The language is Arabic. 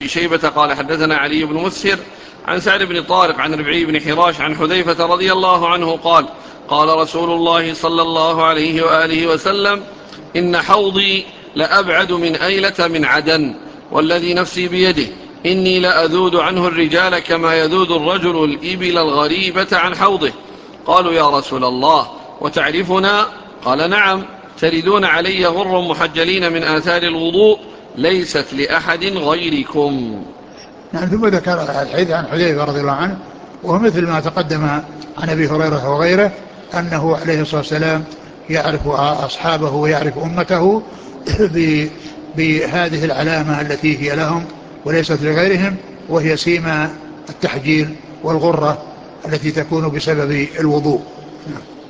شيبة قال حدثنا علي بن مسهر عن سعد بن طارق عن ربعي بن حراش عن حذيفة رضي الله عنه قال قال رسول الله صلى الله عليه وآله وسلم إن حوضي لأبعد من أيلة من عدن والذي نفسي بيده إني لأذود عنه الرجال كما يذود الرجل الإبل الغريبة عن حوضه. قالوا يا رسول الله وتعرفنا؟ قال نعم، تردون علي غر محجلين من آثار الوضوء ليست لأحد غيركم. نعم. ثم ذكر الحديث عن حذيفة رضي الله عنه وهو مثل ما تقدم عن أبي هريرة وغيره أنه عليه الصلاة والسلام يعرف أصحابه ويعرف أمته بهذه العلامة التي هي لهم وليست لغيرهم، وهي سيما التحجيل والغرة التي تكون بسبب الوضوء.